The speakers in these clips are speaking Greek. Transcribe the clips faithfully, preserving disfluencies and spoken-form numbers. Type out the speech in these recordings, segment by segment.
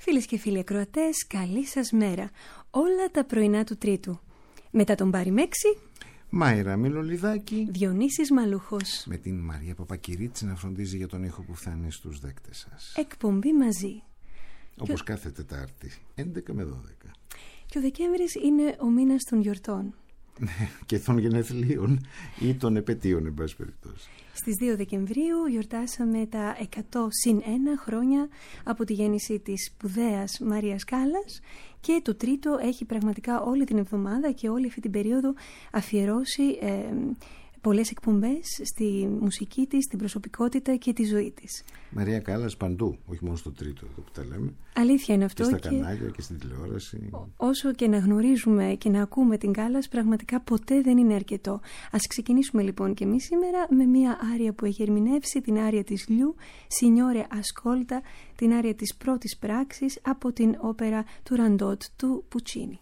Φίλες και φίλοι ακροατές, καλή σας μέρα. Όλα τα πρωινά του Τρίτου. Μετά τον Πάρη Μέξη, Μάιρα Μιλολιδάκη, Διονύσης Μαλούχος, με την Μαρία Παπακυρίτση να φροντίζει για τον ήχο που φτάνει στους δέκτες σας. εκπομπή μαζί. Όπως και... κάθε Τετάρτη, έντεκα με δώδεκα. Και ο Δεκέμβρης είναι ο μήνας των γιορτών. Και των γενεθλίων ή των επετείων, εν πάση περιπτώσει. Στις δύο Δεκεμβρίου γιορτάσαμε τα εκατό συν ένα χρόνια από τη γέννηση της σπουδαίας Μαρίας Κάλλας, και το Τρίτο έχει πραγματικά όλη την εβδομάδα και όλη αυτή την περίοδο αφιερώσει ε, πολλές εκπομπές στη μουσική της, στην προσωπικότητα και τη ζωή της. Μαρία Κάλλας παντού, όχι μόνο στο Τρίτο, εδώ που τα λέμε. Αλήθεια είναι αυτό. Και στα και κανάλια και στην τηλεόραση. Όσο και να γνωρίζουμε και να ακούμε την Κάλλας, πραγματικά ποτέ δεν είναι αρκετό. Ας ξεκινήσουμε λοιπόν και εμείς σήμερα με μια άρια που έχει ερμηνεύσει, την άρια της Λιού, Signore Ascolta, την άρια της πρώτης πράξης από την όπερα του Ραντότ του Πουτσίνι.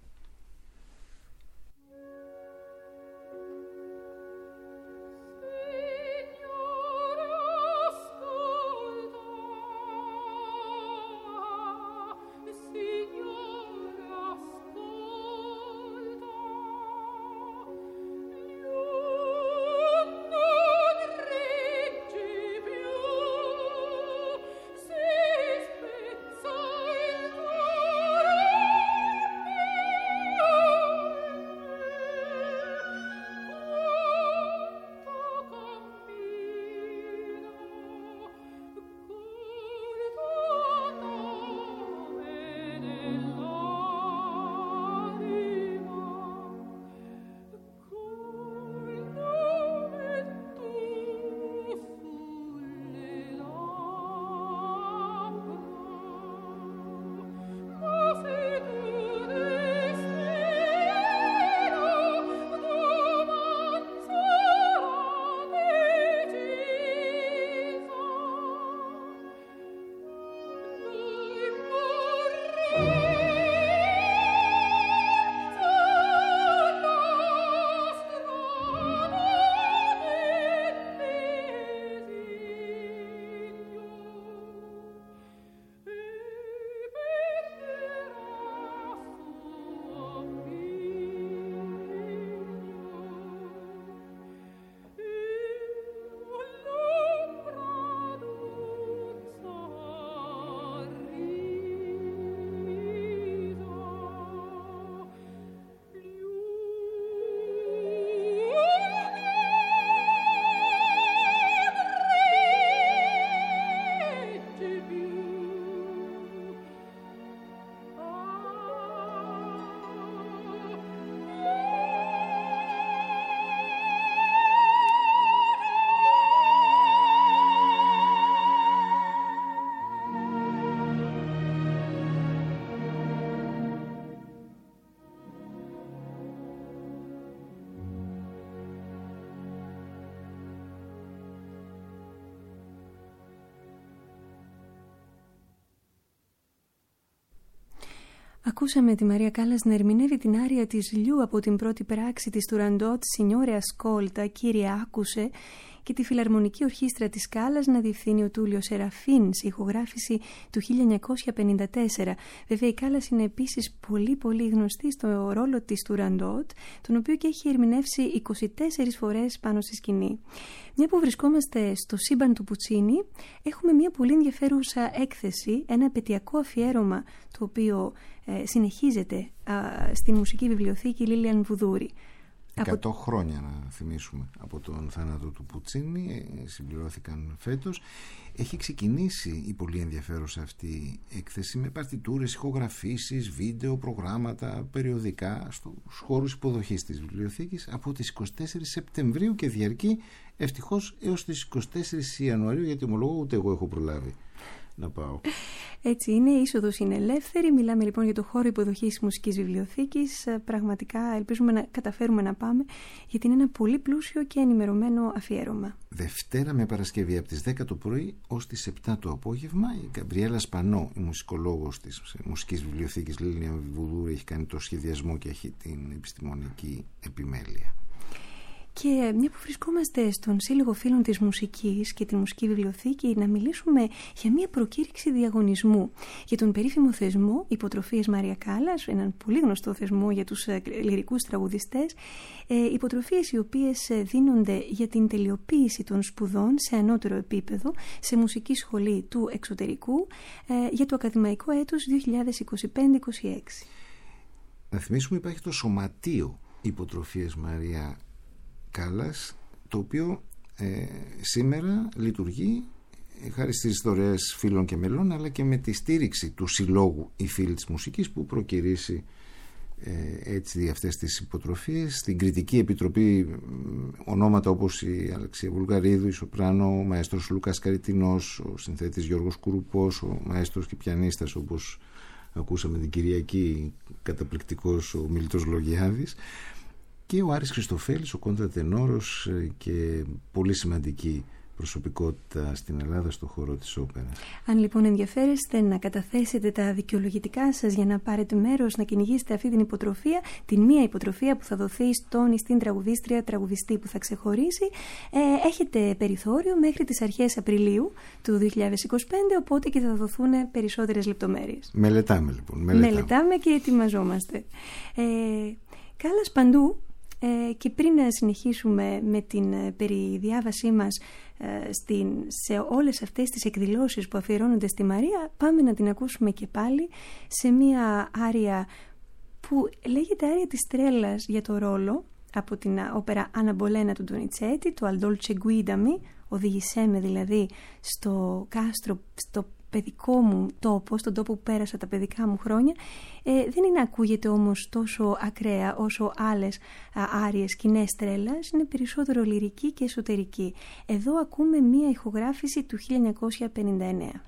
Ακούσαμε τη Μαρία Κάλλας να ερμηνεύει την άρια της Λιού από την πρώτη πράξη της του Ραντότ, Signore Ascolta, κύριε άκουσε, και τη Φιλαρμονική Ορχήστρα της Κάλλας να διευθύνει ο Τούλιο Σεραφίν, σε ηχογράφηση του χίλια εννιακόσια πενήντα τέσσερα. Βέβαια η Κάλλας είναι επίσης πολύ πολύ γνωστή στο ρόλο της του Ραντότ, τον οποίο και έχει ερμηνεύσει είκοσι τέσσερις φορές πάνω στη σκηνή. Μια που βρισκόμαστε στο σύμπαν του Πουτσίνι, έχουμε μια πολύ ενδιαφέρουσα έκθεση, ένα επαιτειακό αφιέρωμα, το οποίο ε, συνεχίζεται α, στην Μουσική Βιβλιοθήκη Λίλιαν Βουδούρη. Εκατό από... χρόνια να θυμίσουμε από τον θάνατο του Πουτσίνι, συμπληρώθηκαν φέτος. Έχει ξεκινήσει η πολύ ενδιαφέρουσα αυτή έκθεση με παρτιτούρες, ηχογραφήσεις, βίντεο, προγράμματα, περιοδικά στους χώρους υποδοχής της βιβλιοθήκης από τις εικοστή τέταρτη Σεπτεμβρίου και διαρκεί ευτυχώς έως τις εικοστή τέταρτη Ιανουαρίου, γιατί ομολόγω ούτε εγώ έχω προλάβει να πάω. Έτσι είναι, η είσοδος είναι ελεύθερη. Μιλάμε λοιπόν για το χώρο υποδοχής Μουσικής Βιβλιοθήκης. Πραγματικά ελπίζουμε να καταφέρουμε να πάμε, γιατί είναι ένα πολύ πλούσιο και ενημερωμένο αφιέρωμα. Δευτέρα με Παρασκευή από τις δέκα το πρωί ως τις επτά το απόγευμα. Η Γκαμπριέλα Σπανό, η μουσικολόγος της Μουσικής Βιβλιοθήκης Λίλιαν Βουδούρη, έχει κάνει το σχεδιασμό και έχει την επιστημονική επιμέλεια. Και μια που βρισκόμαστε στον Σύλλογο Φίλων της Μουσικής και τη Μουσική Βιβλιοθήκη, να μιλήσουμε για μια προκήρυξη διαγωνισμού για τον περίφημο θεσμό Υποτροφίες Μαρία Κάλλας, έναν πολύ γνωστό θεσμό για τους λυρικούς τραγουδιστές, υποτροφίες οι οποίες δίνονται για την τελειοποίηση των σπουδών σε ανώτερο επίπεδο σε μουσική σχολή του εξωτερικού για το ακαδημαϊκό έτος δύο χιλιάδες είκοσι πέντε είκοσι έξι. Να θυμίσουμε, υπάρχει το Σωματείο Υποτροφίες Μαρία Κάλλας, το οποίο ε, σήμερα λειτουργεί ε, χάρη στις δωρεές φίλων και μελών, αλλά και με τη στήριξη του Συλλόγου Οι Φίλοι της Μουσικής, που προκυρήσει ε, έτσι αυτές τις υποτροφίες. Στην Κριτική Επιτροπή ονόματα όπως η Αλεξία Βουλγαρίδου, η Σοπράνο, ο μαέστρος Λούκας Καριτινός, ο συνθέτης Γιώργος Κουρουπός, ο μαέστρος και πιανίστας, όπως ακούσαμε την Κυριακή, καταπληκτικός ο Μίλτος Λογιάδης, και ο Άρης Χριστοφέλης, ο κοντρατενόρος και πολύ σημαντική προσωπικότητα στην Ελλάδα στον χώρο της όπερας. Αν λοιπόν ενδιαφέρεστε να καταθέσετε τα δικαιολογητικά σας για να πάρετε μέρος, να κυνηγήσετε αυτή την υποτροφία, την μία υποτροφία που θα δοθεί στον ή στην τραγουδίστρια, τραγουδιστή που θα ξεχωρίσει, ε, έχετε περιθώριο μέχρι τις αρχές Απριλίου του δύο χιλιάδες είκοσι πέντε, οπότε και θα δοθούν περισσότερες λεπτομέρειες. Μελετάμε λοιπόν. Μελετάμε, μελετάμε και ετοιμαζόμαστε. Ε, Κάλλας παντού. Ε, και πριν να συνεχίσουμε με την ε, περιδιάβασή μας ε, στην, σε όλες αυτές τις εκδηλώσεις που αφιερώνονται στη Μαρία, πάμε να την ακούσουμε και πάλι σε μία άρια που λέγεται άρια της τρέλας για το ρόλο, από την όπερα Anna Bolena του Donizetti, το Al Dolce Guidami, οδήγησέ με δηλαδή στο κάστρο, στο παιδικό μου τόπο, στον τόπο που πέρασα τα παιδικά μου χρόνια. Ε, δεν είναι, ακούγεται όμως τόσο ακραία όσο άλλες α, άριες σκηνές τρέλας, είναι περισσότερο λυρική και εσωτερική. Εδώ ακούμε μία ηχογράφηση του χίλια εννιακόσια πενήντα εννέα.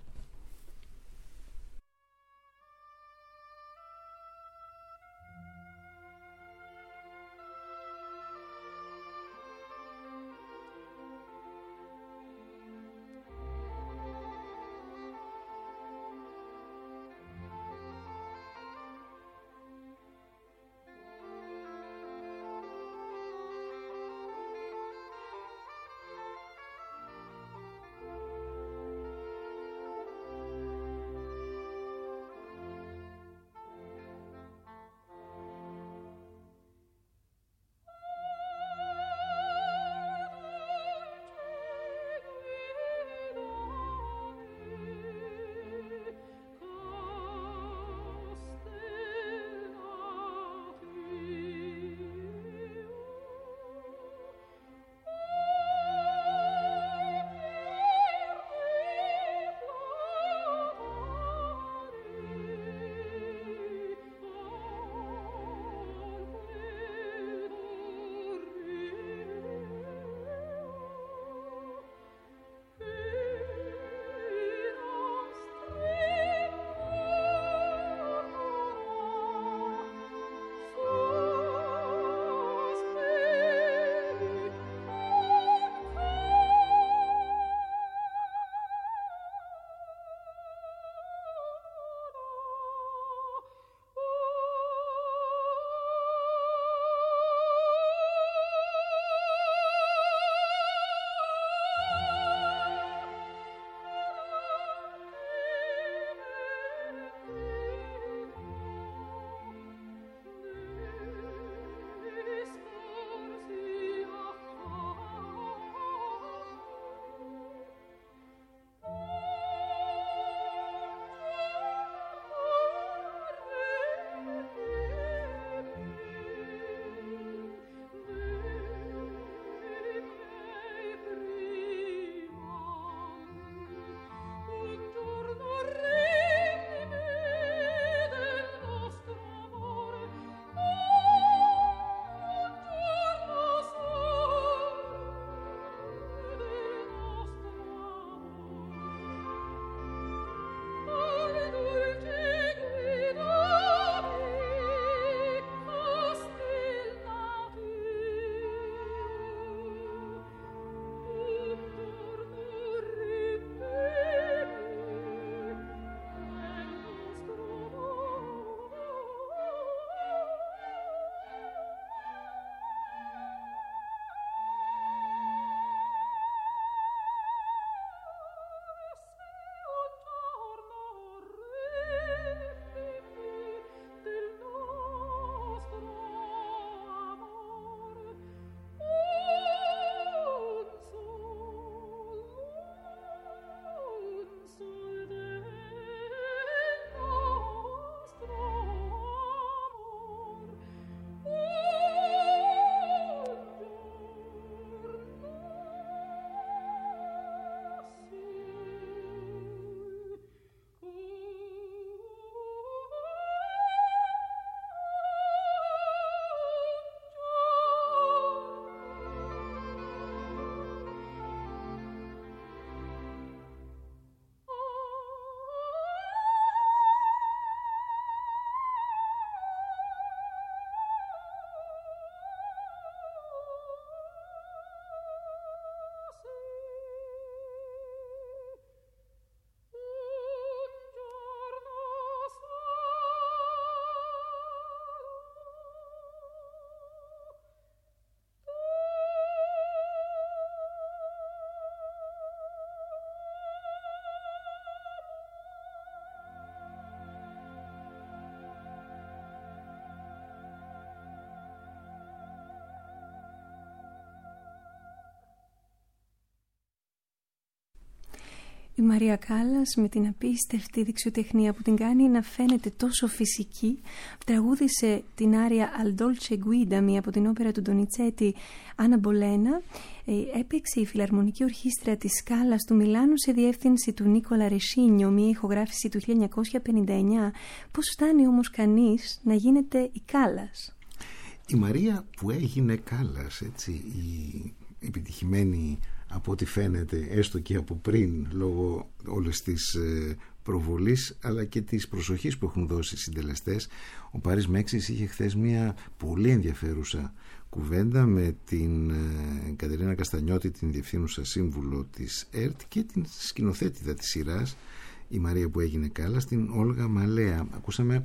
Η Μαρία Κάλλας με την απίστευτη δεξιοτεχνία που την κάνει να φαίνεται τόσο φυσική, τραγούδισε την άρια Al Dolce Guida, μία από την όπερα του Ντονιτσέτη, Άννα Μπολένα. Έπαιξε η Φιλαρμονική Ορχήστρα της Σκάλας του Μιλάνου σε διεύθυνση του Νίκολα Ρεσίνιο, μία ηχογράφηση του χίλια εννιακόσια πενήντα εννιά. Πώς φτάνει όμως κανείς να γίνεται η Κάλλας? Η Μαρία που έγινε Κάλλας, έτσι, η επιτυχημένη από ό,τι φαίνεται, έστω και από πριν, λόγω όλες της προβολής αλλά και της προσοχής που έχουν δώσει οι συντελεστές. Ο Πάρης Μέξης είχε χθες μια πολύ ενδιαφέρουσα κουβέντα με την Κατερίνα Καστανιώτη, την διευθύνουσα σύμβουλο της ΕΡΤ, και την σκηνοθέτηδα της σειράς η Μαρία που έγινε Κάλλας, την Όλγα Μαλέα. Ακούσαμε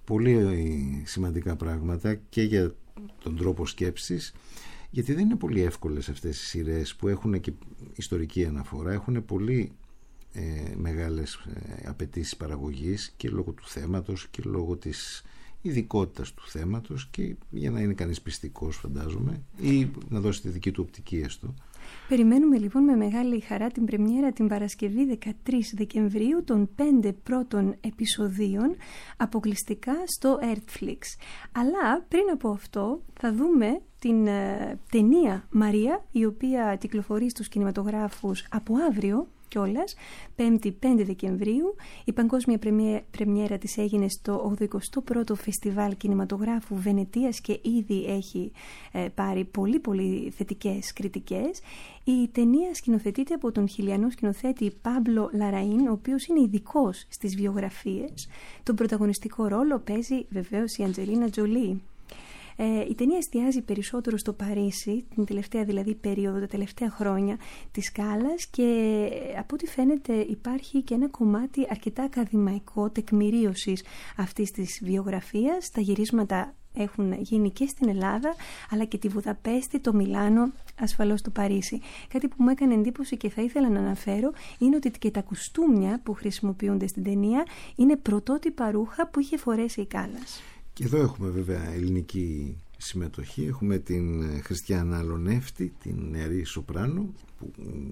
πολύ σημαντικά πράγματα και για τον τρόπο σκέψης, γιατί δεν είναι πολύ εύκολες αυτές οι σειρές που έχουν και ιστορική αναφορά, έχουν πολύ ε, μεγάλες ε, απαιτήσεις παραγωγής και λόγω του θέματος και λόγω της ειδικότητας του θέματος, και για να είναι κανείς πιστικός, φαντάζομαι, ή να δώσει τη δική του οπτική έστω. Περιμένουμε λοιπόν με μεγάλη χαρά την πρεμιέρα την Παρασκευή δεκατρείς Δεκεμβρίου των πέντε πρώτων επεισοδίων αποκλειστικά στο Netflix. Αλλά πριν από αυτό θα δούμε την ε, ταινία Μαρία, η οποία κυκλοφορεί στους κινηματογράφους από αύριο κιόλας, πέμπτη πέντε Δεκεμβρίου. Η παγκόσμια πρεμιέρα της έγινε στο ογδοηκοστό πρώτο Φεστιβάλ Κινηματογράφου Βενετίας και ήδη έχει ε, πάρει πολύ πολύ θετικές κριτικές. Η ταινία σκηνοθετείται από τον χιλιανό σκηνοθέτη Πάμπλο Λαραΐν, ο οποίος είναι ειδικός στις βιογραφίες. Τον πρωταγωνιστικό ρόλο παίζει βεβαίως η Αντζελίνα Τζολί. Ε, η ταινία εστιάζει περισσότερο στο Παρίσι, την τελευταία δηλαδή περίοδο, τα τελευταία χρόνια της Σκάλας, και από ό,τι φαίνεται υπάρχει και ένα κομμάτι αρκετά ακαδημαϊκό τεκμηρίωσης αυτής της βιογραφίας. Τα γυρίσματα έχουν γίνει και στην Ελλάδα, αλλά και τη Βουδαπέστη, το Μιλάνο, ασφαλώς το Παρίσι. Κάτι που μου έκανε εντύπωση και θα ήθελα να αναφέρω είναι ότι και τα κουστούμια που χρησιμοποιούνται στην ταινία είναι πρωτότυπα ρούχα που είχε φορέσει η Κάλλας. Και εδώ έχουμε βέβαια ελληνική συμμετοχή. Έχουμε την Χριστιανά Λονεύτη, την νεαρή σοπράνο που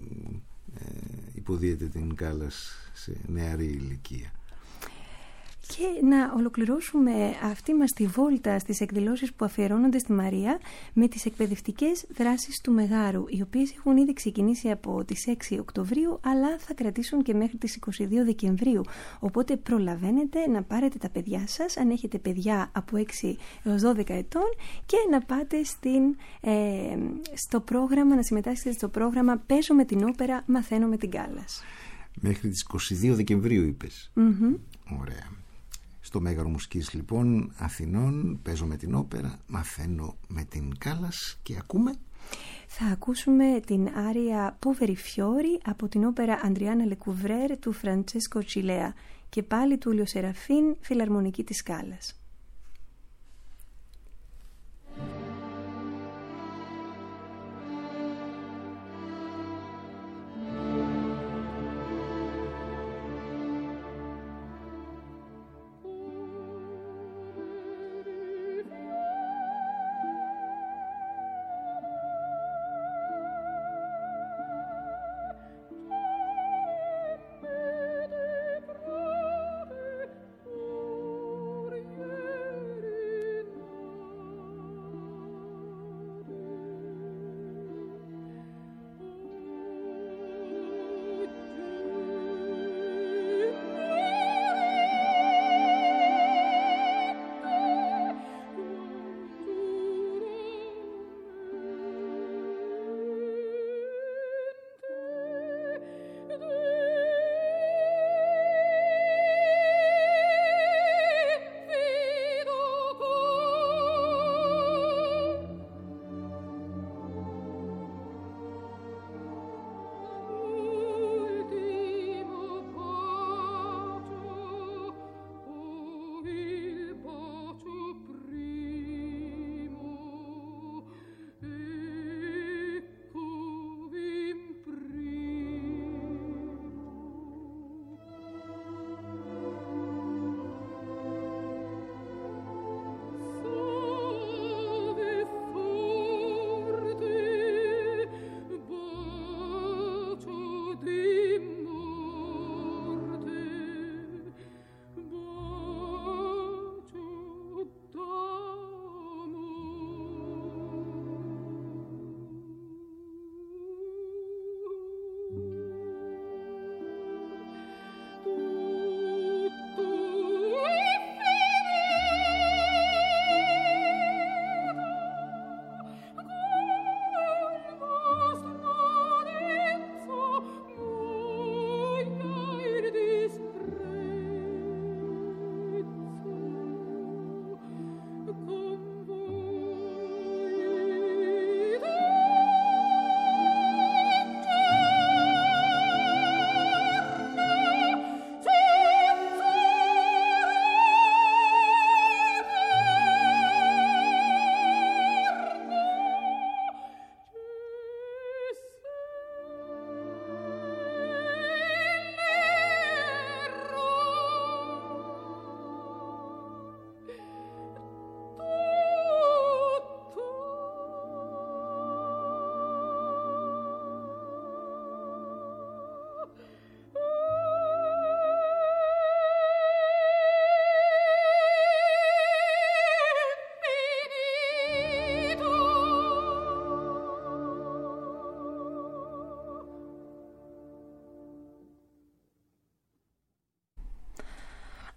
ε, υποδίεται την Κάλλας σε νεαρή ηλικία. Και να ολοκληρώσουμε αυτή μας τη βόλτα στις εκδηλώσεις που αφιερώνονται στη Μαρία με τις εκπαιδευτικές δράσεις του Μεγάρου, οι οποίες έχουν ήδη ξεκινήσει από τις έξι Οκτωβρίου, αλλά θα κρατήσουν και μέχρι τις είκοσι δύο Δεκεμβρίου. Οπότε προλαβαίνετε να πάρετε τα παιδιά σας, αν έχετε παιδιά από έξι έως δώδεκα ετών, και να πάτε στην, ε, στο πρόγραμμα, να συμμετάσχετε στο πρόγραμμα «Παίζω με την όπερα, μαθαίνω με την Κάλλας». Μέχρι τις είκοσι δύο Δεκεμβρίου είπες. Mm-hmm. Ωραία. Στο Μέγαρο Μουσικής λοιπόν Αθηνών, παίζω με την όπερα, μαθαίνω με την Κάλλας, και ακούμε. Θα ακούσουμε την άρια Poveri Fiori από την όπερα Αντριάννα Λεκουβρέρ του Φραντσέσκο Τσιλέα, και πάλι του Ήλιο Σεραφίν, Φιλαρμονική της Σκάλας. Yeah.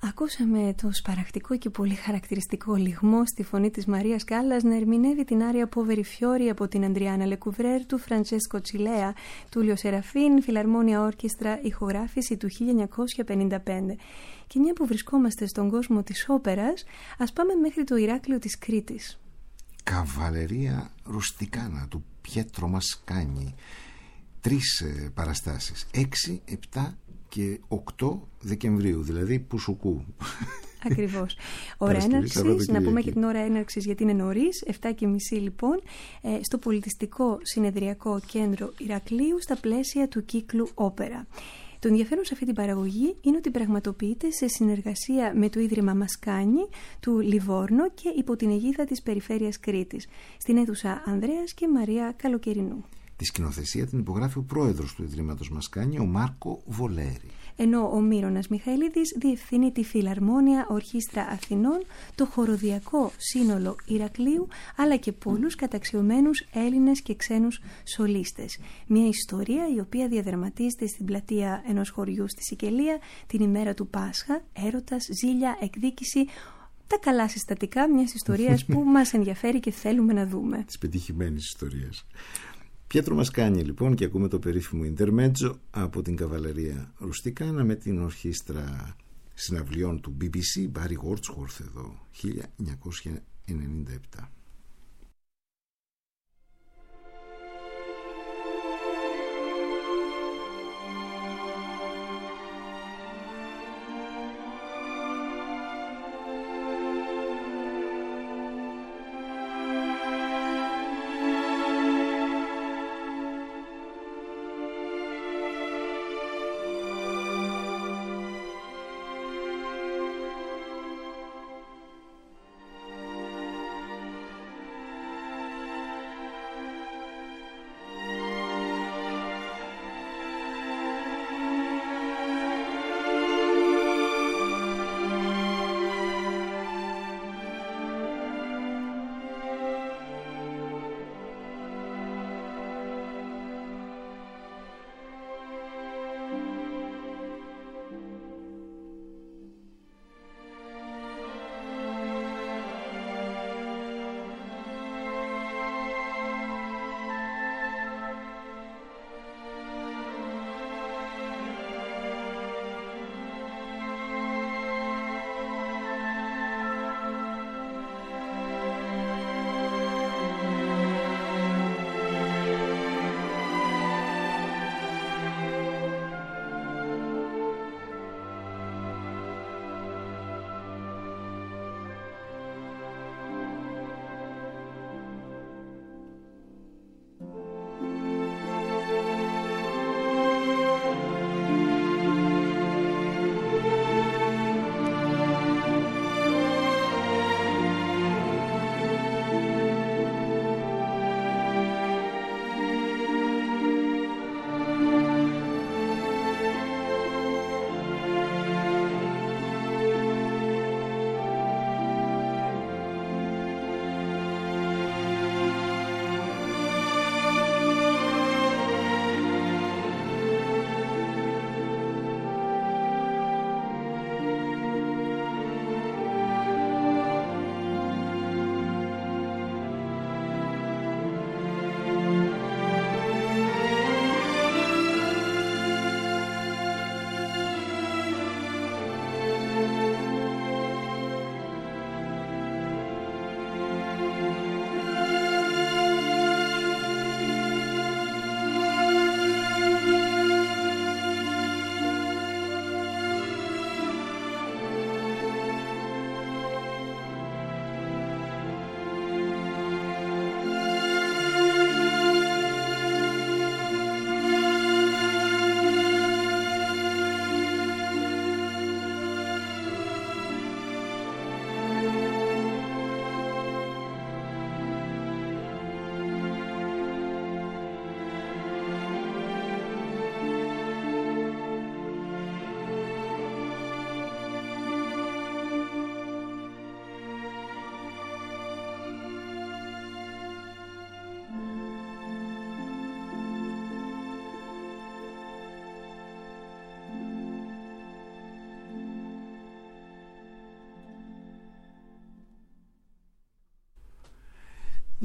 Ακούσαμε το σπαρακτικό και πολύ χαρακτηριστικό λιγμό στη φωνή της Μαρίας Κάλλας να ερμηνεύει την άρια Poveri Fiori από την Αντριάννα Λεκουβρέρ του Φραντσέσκο Τσιλέα, Τούλιο Σεραφίν, Φιλαρμόνια Όρκεστρα, ηχογράφηση του χίλια εννιακόσια πενήντα πέντε. Και μια που βρισκόμαστε στον κόσμο της όπερας, ας πάμε μέχρι το Ηράκλειο της Κρήτης. Καβαλερία Ρουστικάνα του Πιέτρο Μασκάνι. Τρεις ε, παραστάσεις, έξι, επτά και οκτώ Δεκεμβρίου, δηλαδή Πουσουκού. Ακριβώς. Ώρα έναρξης, να πούμε και την ώρα έναρξης γιατί είναι νωρίς, επτά και μισή λοιπόν, στο Πολιτιστικό Συνεδριακό Κέντρο Ηρακλείου στα πλαίσια του κύκλου Όπερα. Το ενδιαφέρον σε αυτή την παραγωγή είναι ότι πραγματοποιείται σε συνεργασία με το Ίδρυμα Μασκάνι του Λιβόρνο και υπό την αιγίδα της Περιφέρειας Κρήτης, στην αίθουσα Ανδρέας και Μαρία Καλοκαιρινού. Τη σκηνοθεσία την υπογράφει ο πρόεδρος του Ιδρύματος Μασκάνι, ο Μάρκο Βολέρη. Ενώ ο Μύρονας Μιχαηλίδης διευθύνει τη Φιλαρμόνια Ορχήστρα Αθηνών, το χοροδιακό σύνολο Ηρακλείου, αλλά και πολλούς καταξιωμένους Έλληνες και ξένους σολίστες. Μια ιστορία η οποία διαδραματίζεται στην πλατεία ενός χωριού στη Σικελία την ημέρα του Πάσχα, έρωτας, ζήλια, εκδίκηση, τα καλά συστατικά μιας ιστορίας που μας ενδιαφέρει και θέλουμε να δούμε. Της πετυχημένης ιστορίας. Πιέτρο Μασκάνι λοιπόν, και ακούμε το περίφημο Ιντερμέτζο από την Καβαλερία Ρουστικάνα με την ορχήστρα συναυλιών του μπι μπι σι, Μπάρι Γόρτσχορθ εδώ, χίλια εννιακόσια ενενήντα επτά.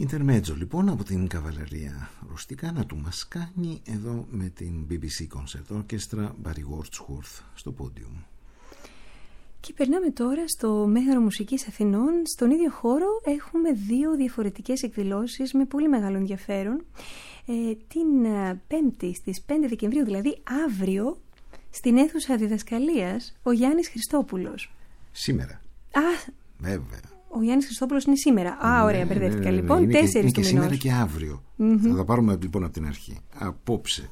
Ιντερμέτζο λοιπόν από την καβαλερία Ρουστικάνα του Μασκάνι, εδώ με την μπι μπι σι Concert Orchestra Barry Wordsworth στο πόντιουμ. Και περνάμε τώρα στο Μέγαρο Μουσικής Αθηνών. Στον ίδιο χώρο έχουμε δύο διαφορετικές εκδηλώσεις με πολύ μεγάλο ενδιαφέρον. Ε, την Πέμπτη στις πέντε Δεκεμβρίου, δηλαδή αύριο, στην αίθουσα διδασκαλίας, ο Γιάννης Χριστόπουλος. Σήμερα. Α, βέβαια. Ο Γιάννης Χριστόπουλος είναι σήμερα. Α, ωραία, μπερδεύτηκα. Ναι, ναι, ναι, λοιπόν, είναι τέσσερις και, του είναι μηνός. Και σήμερα και αύριο. Mm-hmm. Θα τα πάρουμε λοιπόν από την αρχή. Απόψε.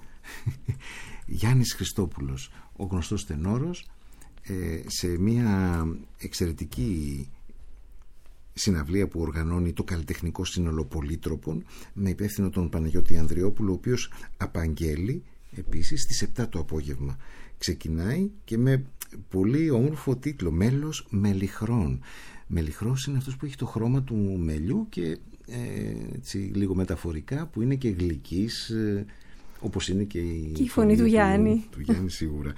Γιάννης Χριστόπουλος, ο γνωστός τενόρος, ε, σε μια εξαιρετική συναυλία που οργανώνει το Καλλιτεχνικό Σύνολο Πολύτροπων, με υπεύθυνο τον Παναγιώτη Ανδριόπουλο, ο οποίος απαγγέλει επίσης στις επτά το απόγευμα. Ξεκινάει και με πολύ όμορφο τίτλο, «Μέλος Μελιχρών». Μελιχρός είναι αυτός που έχει το χρώμα του μελιού και ε, έτσι, λίγο μεταφορικά, που είναι και γλυκής, ε, όπως είναι και η, και η φωνή του, του Γιάννη. Του Γιάννη σίγουρα.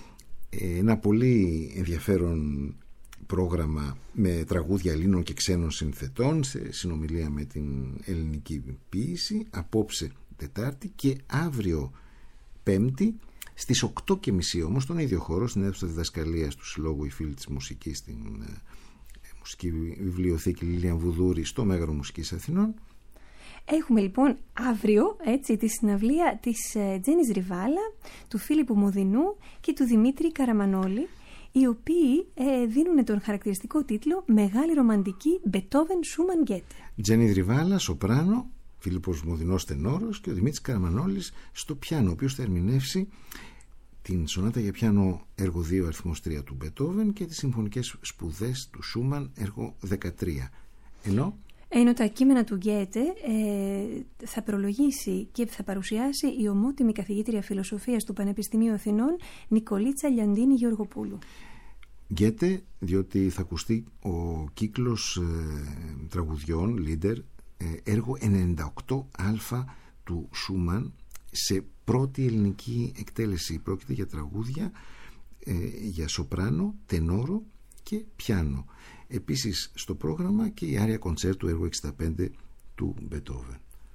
Ε, ένα πολύ ενδιαφέρον πρόγραμμα με τραγούδια Ελλήνων και ξένων συνθετών, σε συνομιλία με την ελληνική ποίηση, απόψε Τετάρτη και αύριο Πέμπτη στις οκτώ και μισή όμως, στον ίδιο χώρο, στην αίθουσα διδασκαλίας του Συλλόγου Οι Φίλοι της Μουσικής, στην ε, Μουσική Βιβλιοθήκη Λίλιαν Βουδούρη, στο Μέγαρο Μουσικής Αθηνών. Έχουμε λοιπόν αύριο, έτσι, τη συναυλία της ε, Τζένις Ριβάλα, του Φίλιππου Μοδινού και του Δημήτρη Καραμανόλη, οι οποίοι ε, δίνουν τον χαρακτηριστικό τίτλο «Μεγάλη ρομαντική Μπετόβεν Σούμαν Γκέτε». Τζένις Ριβάλα, σοπράνο, Φίλιππος Μοδινός τενόρος και ο Δημήτρης Καραμανόλης στο πιάνο, ο οποίος θα ερμηνεύσει την σονάτα για πιάνο έργο δύο αριθμός τρία του Μπετόβεν και τις συμφωνικές σπουδές του Σούμαν έργο δεκατρία. Ενώ Ενώ τα κείμενα του Γκέτε ε, θα προλογίσει και θα παρουσιάσει η ομότιμη καθηγήτρια φιλοσοφίας του Πανεπιστημίου Αθηνών, Νικολίτσα Λιαντίνη Γεωργοπούλου. Γκέτε, διότι θα ακουστεί ο κύκλος ε, τραγουδιών, Λίντερ, ε, έργο ενενήντα οκτώ α του Σούμαν, σε πρώτη ελληνική εκτέλεση. Πρόκειται για τραγούδια ε, για σοπράνο, τενόρο και πιάνο. Επίσης στο πρόγραμμα και η άρια κοντσέρτου έργο εξήντα πέντε του Μπετόβεν.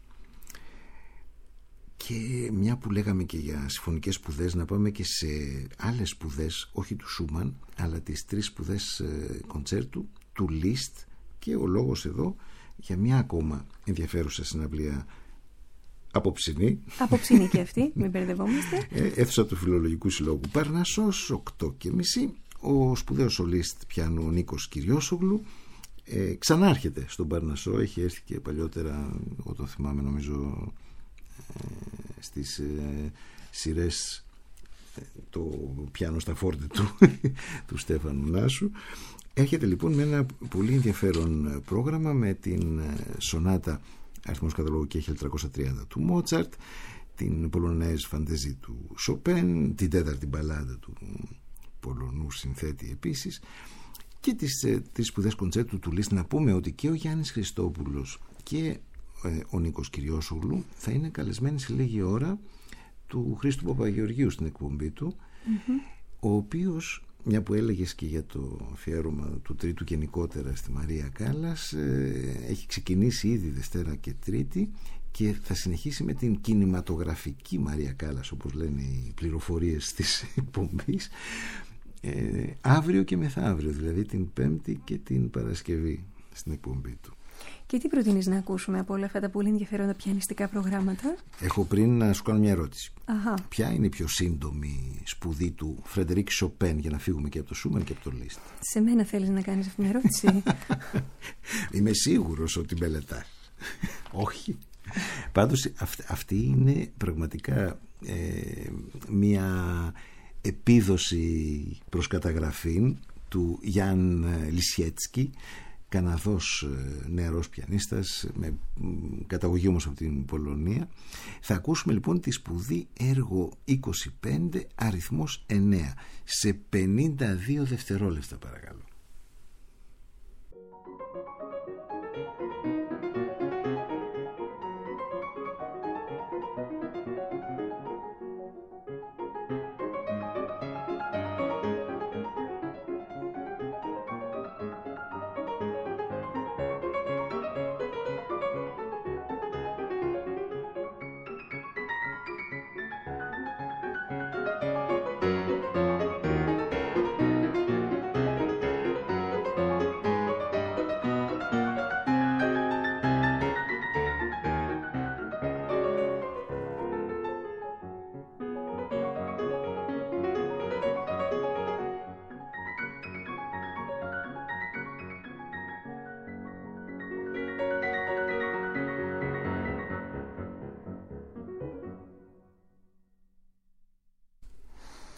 Και μια που λέγαμε και για συμφωνικές σπουδές, να πάμε και σε άλλες σπουδές, όχι του Σούμαν, αλλά τις τρεις σπουδές ε, κοντσέρτου του Λίστ, και ο λόγος εδώ για μια ακόμα ενδιαφέρουσα συναυλία απόψινή. Απόψινή και αυτή, μην μπερδευόμαστε. Ε, αίθουσα του Φιλολογικού Συλλόγου Παρνασσός, οκτώ και μισή. Ο σπουδαίος σολίστ πιάνου Νίκος Κυριόσογλου ε, ξανάρχεται στον Παρνασσό. Έχει έρθει και παλιότερα, εγώ το θυμάμαι νομίζω, ε, στις ε, σειρές ε, το πιάνο στα φόρτε του του Στέφανου Νάσου. Έρχεται λοιπόν με ένα πολύ ενδιαφέρον πρόγραμμα, με την σονάτα αριθμός καταλόγου και χίλια τριακόσια τριάντα του Μότσαρτ, την Πολωνέζ Φαντεζή του Σοπέν, την τέταρτη μπαλάντα του Πολωνού συνθέτη επίσης, και τις τρεις σπουδές κοντσέρτου του Λίστ. Να πούμε ότι και ο Γιάννης Χριστόπουλος και ε, ο Νίκος Κυριόσογλου θα είναι καλεσμένοι σε λίγη ώρα του Χρήστου Παπαγεωργίου στην εκπομπή του, mm-hmm. ο οποίος, μια που έλεγες και για το αφιέρωμα του Τρίτου γενικότερα στη Μαρία Κάλλας, ε, έχει ξεκινήσει ήδη Δευτέρα και Τρίτη και θα συνεχίσει με την κινηματογραφική Μαρία Κάλλας, όπως λένε οι πληροφορίες της εκπομπής, ε, αύριο και μεθαύριο, δηλαδή την Πέμπτη και την Παρασκευή στην εκπομπή του. Και τι προτείνεις να ακούσουμε από όλα αυτά τα πολύ ενδιαφέροντα πιανιστικά προγράμματα? Έχω πριν να σου κάνω μια ερώτηση. Αχα. Ποια είναι η πιο σύντομη σπουδή του Φρεντερίκ Σοπέν, για να φύγουμε και από το Σούμαν και από το Λίστ? Σε μένα θέλεις να κάνεις αυτήν την ερώτηση? Είμαι σίγουρος ότι μελετάς. Όχι. Πάντως αυ, αυτή είναι πραγματικά ε, μια επίδοση προς καταγραφή του Γιάν Λισιέτσκι, Καναδός νεαρός πιανίστας, με καταγωγή όμως από την Πολωνία. Θα ακούσουμε λοιπόν τη σπουδή έργο είκοσι πέντε αριθμός εννέα, σε πενήντα δύο δευτερόλεπτα παρακαλώ.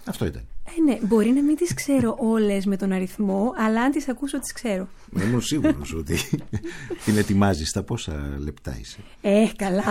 Αυτό ήταν. Ε, ναι, μπορεί να μην τις ξέρω όλες με τον αριθμό, αλλά αν τις ακούσω τις ξέρω. Είμαι σίγουρος ότι την ετοιμάζεις. Στα πόσα λεπτά είσαι? Ε, καλά.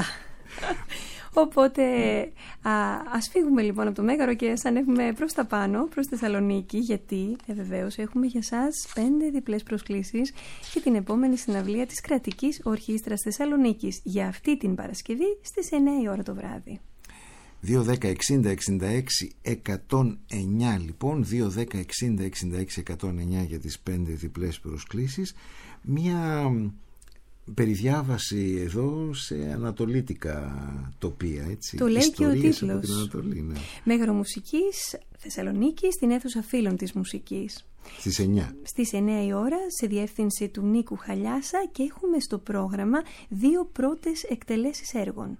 Οπότε α, ας φύγουμε λοιπόν από το Μέγαρο και ας ανέβουμε προς τα πάνω, προς Θεσσαλονίκη, γιατί ε, βεβαίως έχουμε για σας πέντε διπλές προσκλήσεις για την επόμενη συναυλία της Κρατικής Ορχήστρας Θεσσαλονίκης για αυτή την Παρασκευή στις εννιά η ώρα το βράδυ. δύο δέκα εξήντα εξήντα έξι εκατόν εννιά λοιπόν, δύο δέκα εξήντα εξήντα έξι εκατόν εννιά για τις πέντε διπλές προσκλήσεις. Μία περιδιάβαση εδώ σε ανατολίτικα τοπία, έτσι. Το λέει και ο τίτλος. Από την Ανατολή, ναι. Μέγαρο Μουσικής Θεσσαλονίκη, στην αίθουσα Φίλων της Μουσικής. Στις εννιά. Στις εννιά η ώρα, σε διεύθυνση του Νίκου Χαλιάσα, και έχουμε στο πρόγραμμα δύο πρώτες εκτελέσεις έργων.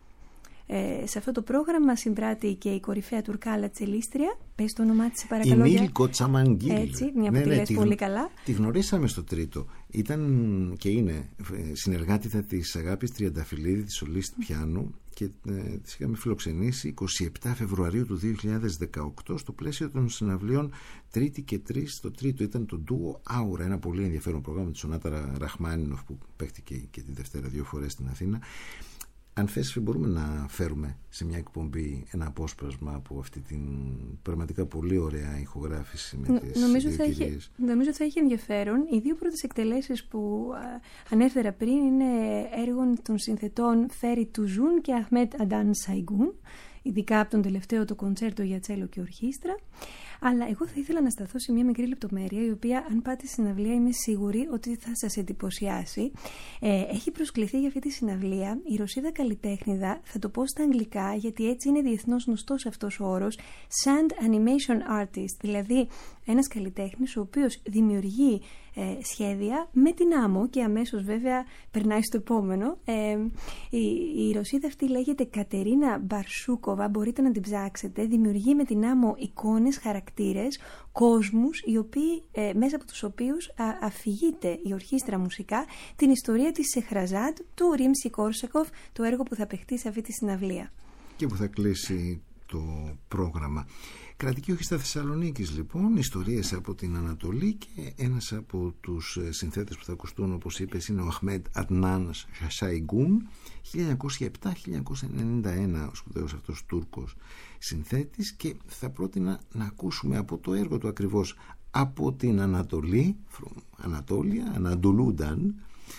Ε, σε αυτό το πρόγραμμα συμπράττει και η κορυφαία τουρκάλα τσελίστρια. Πες το όνομά της, παρακαλώ. Η Νίλ Κοτσαμαγγίλ. Έτσι, μια που ναι, τη ναι, λες τη, πολύ καλά. Τη γνωρίσαμε στο Τρίτο. Ήταν και είναι συνεργάτητα της Αγάπης Τριανταφυλλίδη, της σολίστ πιάνου, και ε, της είχαμε φιλοξενήσει εικοστή εβδόμη Φεβρουαρίου του δύο χιλιάδες δεκαοκτώ στο πλαίσιο των συναυλίων Τρίτη και Τρεις. Το Τρίτο ήταν το ντουο Άουρα, ένα πολύ ενδιαφέρον πρόγραμμα της Σονάτα Ραχμάνινοφ που παίχτηκε και τη Δευτέρα δύο φορές στην Αθήνα. Αν θες, μπορούμε να φέρουμε σε μια εκπομπή ένα απόσπασμα από αυτή την πραγματικά πολύ ωραία ηχογράφηση με Νο, τις νομίζω δύο θα κυρίες. Έχει, νομίζω θα έχει ενδιαφέρον. Οι δύο πρώτες εκτελέσεις που α, ανέφερα πριν είναι έργων των συνθετών Φέρι Τουζούν και Αχμέτ Αντάν Σαϊγκούν, ειδικά από τον τελευταίο το κοντσέρτο για τσέλο και ορχήστρα. Αλλά εγώ θα ήθελα να σταθώ σε μια μικρή λεπτομέρεια, η οποία, αν πάτε στη συναυλία, είμαι σίγουρη ότι θα σας εντυπωσιάσει. Ε, έχει προσκληθεί για αυτή τη συναυλία η Ρωσίδα καλλιτέχνηδα, θα το πω στα αγγλικά, γιατί έτσι είναι διεθνώς γνωστός αυτός ο όρος, Sand Animation Artist, δηλαδή ένας καλλιτέχνης ο οποίος δημιουργεί ε, σχέδια με την άμμο, και αμέσως βέβαια περνάει στο επόμενο. Ε, η, η Ρωσίδα αυτή λέγεται Κατερίνα Μπαρσούκοβα, μπορείτε να την ψάξετε. Δημιουργεί με την άμμο εικόνες, χαρακτήρες, κόσμους, οι οποίοι, ε, μέσα από τους οποίους α, αφηγείται η ορχήστρα μουσικά την ιστορία της Σεχραζάντ του Ρίμσκι Κόρσακοφ, το έργο που θα παιχτεί σε αυτή τη συναυλία Και που θα κλείσει το πρόγραμμα. Κρατική Ορχήστρα Θεσσαλονίκης λοιπόν, ιστορίες από την Ανατολή, και ένας από τους συνθέτες που θα ακουστούν, όπως είπες, είναι ο Αχμέτ Αντνάν Σαϊγκούν, χίλια εννιακόσια επτά με χίλια εννιακόσια ενενήντα ένα, ο σπουδαίος αυτός Τούρκος συνθέτης, και θα πρότεινα να ακούσουμε από το έργο του ακριβώς από την Ανατολή, Ανατόλια, Ανατολούνταν,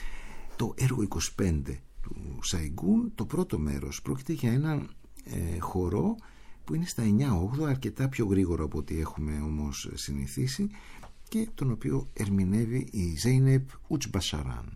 το έργο είκοσι πέντε του Σαϊγκούν. Το πρώτο μέρος πρόκειται για ένα ε, χορό που είναι στα εννιά όγδοα, αρκετά πιο γρήγορο από ό,τι έχουμε όμως συνηθίσει, και τον οποίο ερμηνεύει η Ζέινεπ Ουτσμπασαράν.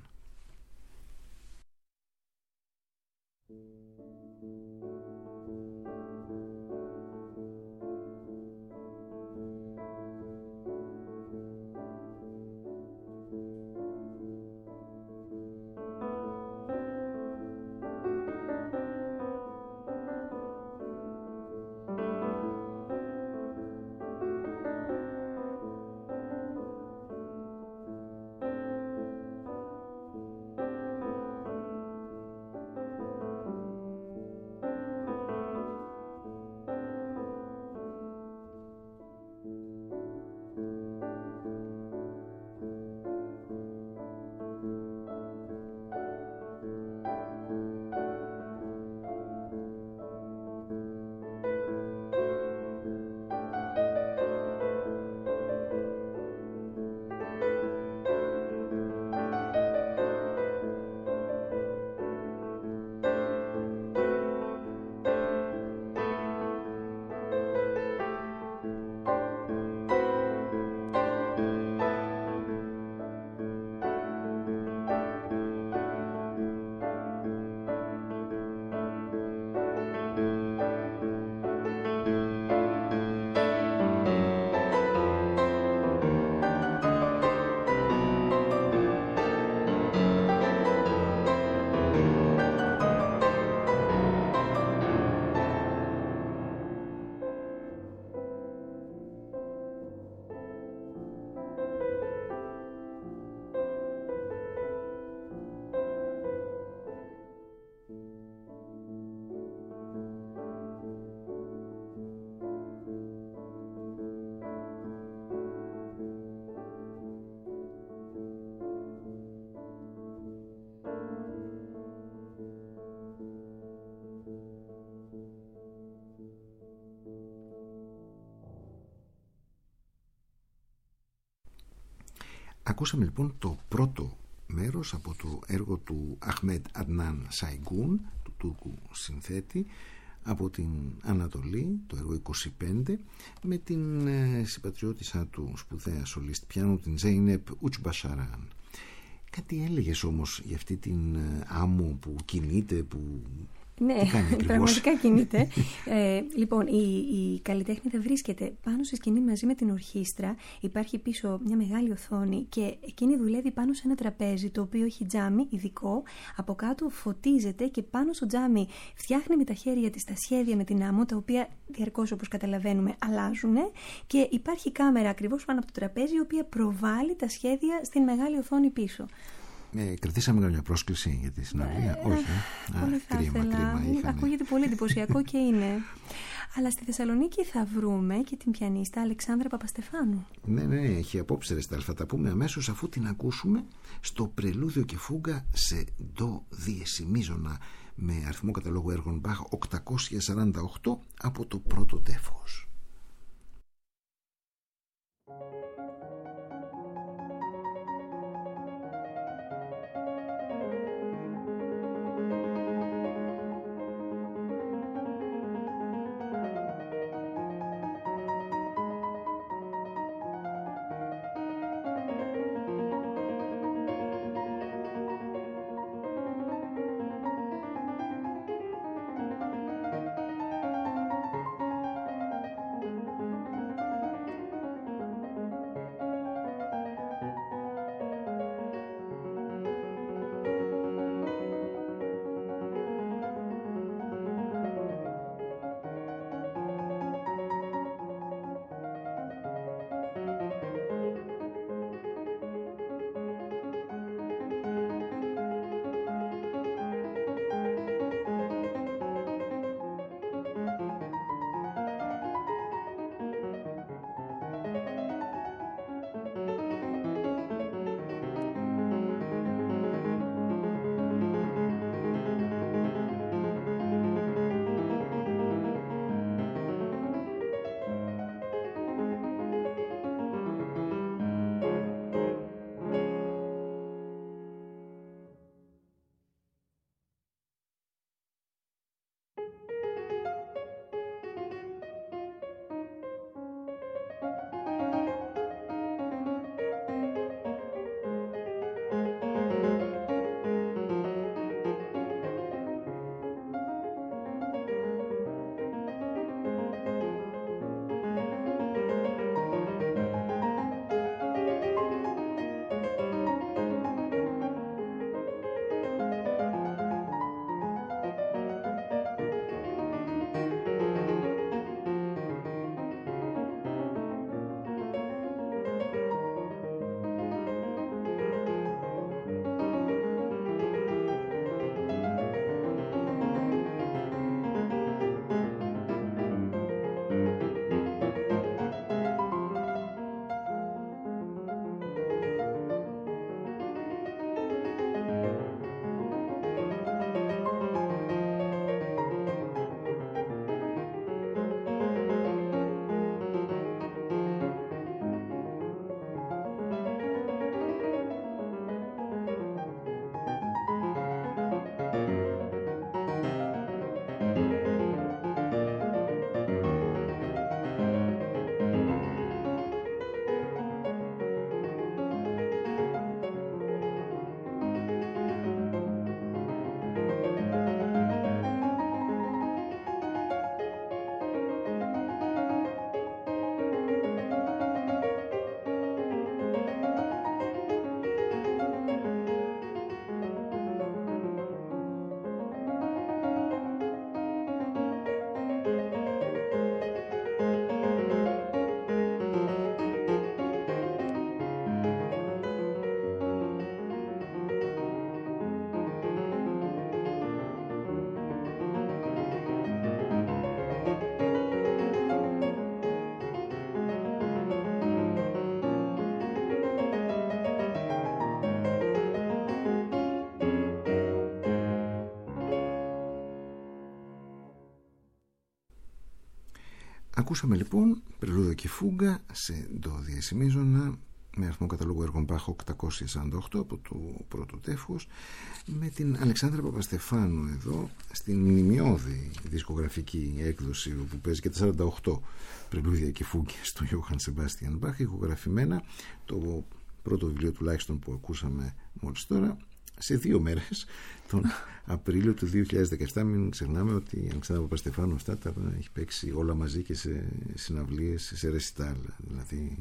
Ακούσαμε λοιπόν το πρώτο μέρος από το έργο του Αχμέντ Αντνάν Σαϊγκούν, του Τούρκου συνθέτη, από την Ανατολή, το έργο είκοσι πέντε, με την ε, συμπατριώτισσα του σπουδαία σολίστ πιάνου, την Ζέινεπ Ουτσμπασαράν. Κάτι έλεγες όμως για αυτή την ε, άμμο που κινείται, που... Ναι, πραγματικά κινείται. ε, λοιπόν, η, η καλλιτέχνη θα βρίσκεται πάνω στη σκηνή μαζί με την ορχήστρα. Υπάρχει πίσω μια μεγάλη οθόνη και εκείνη δουλεύει πάνω σε ένα τραπέζι το οποίο έχει τζάμι ειδικό. Από κάτω φωτίζεται και πάνω στο τζάμι φτιάχνει με τα χέρια της τα σχέδια με την άμμο, τα οποία διαρκώς, όπως καταλαβαίνουμε, αλλάζουν. Και υπάρχει κάμερα ακριβώς πάνω από το τραπέζι, η οποία προβάλλει τα σχέδια στην μεγάλη οθόνη πίσω. Ε, κρατήσαμε καμιά πρόσκληση για τη συναυλία? Ε, Όχι. Πολύ Α, θα κρίμα, ήθελα. κρίμα, Ακούγεται πολύ εντυπωσιακό και είναι. Αλλά στη Θεσσαλονίκη θα βρούμε και την πιανίστα Αλεξάνδρα Παπαστεφάνου. Ναι, ναι, έχει απόψε ρεστάλ. Θα τα πούμε αμέσως αφού την ακούσουμε στο πρελούδιο και φούγκα σε ντο δίεση μείζωνα, με αριθμό καταλόγου έργων Μπαχ οκτακόσια σαράντα οκτώ, από το πρώτο τεύχος. Ακούσαμε λοιπόν πρελούδιο και φούγκα σε ντο διασημίζωνα με αριθμό καταλόγου έργων Μπαχ οκτακόσια σαράντα οκτώ από το πρώτο τεύχος, με την Αλεξάνδρα Παπαστεφάνου εδώ στην μνημιώδη δισκογραφική έκδοση όπου παίζει και τα σαράντα οκτώ πρελούδια και φούγκες του Γιώχαν Σεμπάστιαν Μπαχ, ηχογραφημένα, το πρώτο βιβλίο τουλάχιστον που ακούσαμε μόλις τώρα, σε δύο μέρες, τον Απρίλιο του δύο χιλιάδες δεκαεπτά. Μην ξεχνάμε ότι η Αλεξάνδρα Παπαστεφάνου αυτά τα έχει παίξει όλα μαζί και σε συναυλίες, σε ρεσιτάλ, δηλαδή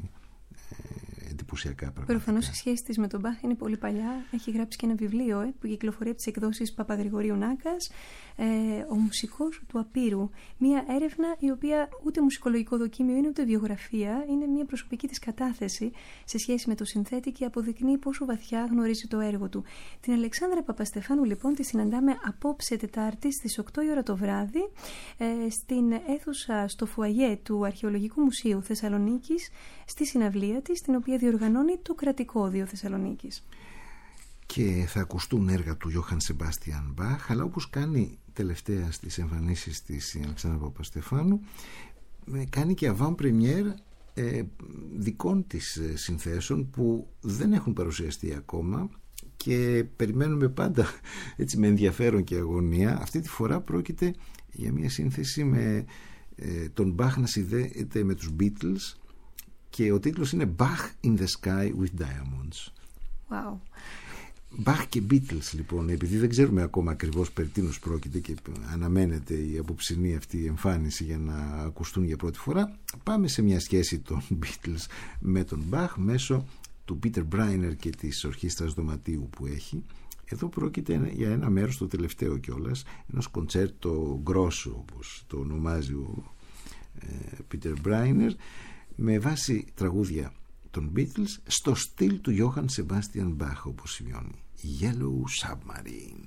ε, εντυπωσιακά πράγματα. Προφανώς η σχέση της με τον Μπαχ είναι πολύ παλιά. Έχει γράψει και ένα βιβλίο ε, που κυκλοφορεί από τις εκδόσεις Παπαγρηγορίου Νάκας, ε, ο μουσικός του Απείρου. Μία έρευνα η οποία ούτε μουσικολογικό δοκίμιο είναι ούτε βιογραφία, είναι μια προσωπική της κατάθεση σε σχέση με το συνθέτη και αποδεικνύει πόσο βαθιά γνωρίζει το έργο του. Την Αλεξάνδρα Παπαστεφάνου λοιπόν τη συναντάμε απόψε Τετάρτη στις οκτώ η ώρα το βράδυ ε, στην αίθουσα στο φουαγέ του Αρχαιολογικού Μουσείου Θεσσαλονίκης, στη συναυλία της, την οποία διοργανώνει το Κρατικό Οδείο Θεσσαλονίκης. Και θα ακουστούν έργα του Γιώχαν Σεμπάστιαν Μπαχ, αλλά όπως κάνει τελευταία στις εμφανίσεις της η Αλεξάνδρα Παπαστεφάνου, κάνει και avant première ε, δικών της συνθέσεων που δεν έχουν παρουσιαστεί ακόμα και περιμένουμε πάντα έτσι με ενδιαφέρον και αγωνία. Αυτή τη φορά πρόκειται για μια σύνθεση με ε, τον Μπαχ να συνδέεται με τους Beatles και ο τίτλος είναι Bach in the Sky with Diamonds. Wow. Bach και Beatles λοιπόν, επειδή δεν ξέρουμε ακόμα ακριβώς περί τίνος πρόκειται και αναμένεται η απόψινή αυτή η εμφάνιση για να ακουστούν για πρώτη φορά, πάμε σε μια σχέση των Beatles με τον Bach μέσω του Peter Briner και της ορχήστρας δωματίου που έχει. Εδώ πρόκειται για ένα μέρος, το τελευταίο κιόλας, ενός κοντσέρτο γκρόσο όπως το ονομάζει ο ε, Peter Briner, με βάση τραγούδια των Beatles στο στυλ του Johann Sebastian Bach, όπως σημειώνει Yellow Submarine.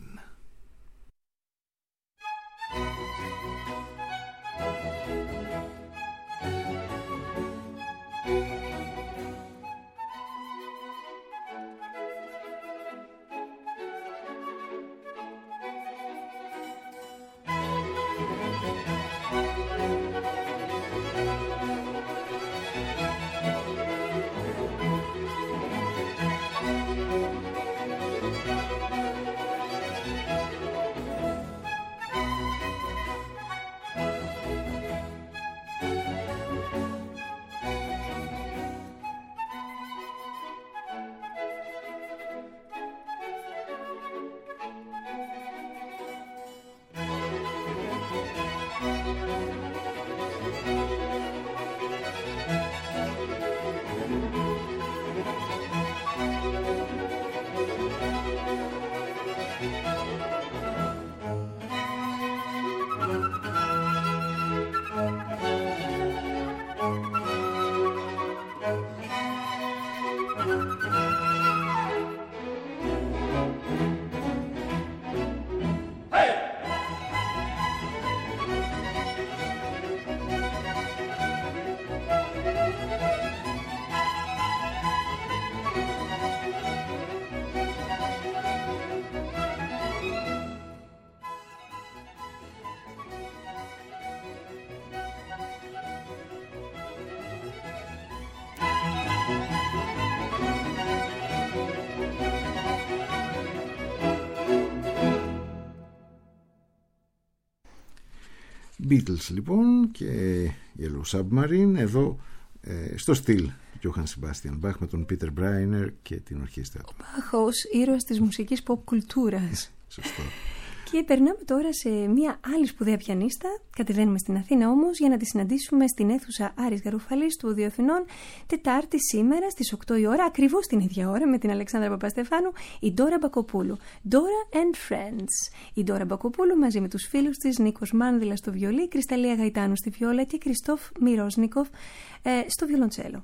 Beatles λοιπόν και Yellow Submarine εδώ ε, στο στυλ Johann Sebastian Bach με τον Peter Briner και την ορχήστρα του. Ο Bach ως ήρωας της μουσικής pop κουλτούρας. Σωστό. Και περνάμε τώρα σε μια άλλη σπουδαία πιανίστα. Κατεβαίνουμε στην Αθήνα όμως για να τη συναντήσουμε στην αίθουσα Άρης Γαρουφαλής του Οδείου Αθηνών, Τετάρτη σήμερα στις οκτώ η ώρα, ακριβώς την ίδια ώρα, με την Αλεξάνδρα Παπαστεφάνου, η Ντόρα Μπακοπούλου. Dora and Friends. Η Ντόρα Μπακοπούλου μαζί με τους φίλους της, Νίκος Μάνδυλας στο βιολί, Κρυσταλλία Γαϊτάνου στη βιόλα και Κριστόφ Μυρόσνικοφ ε, στο βιολοντσέλο.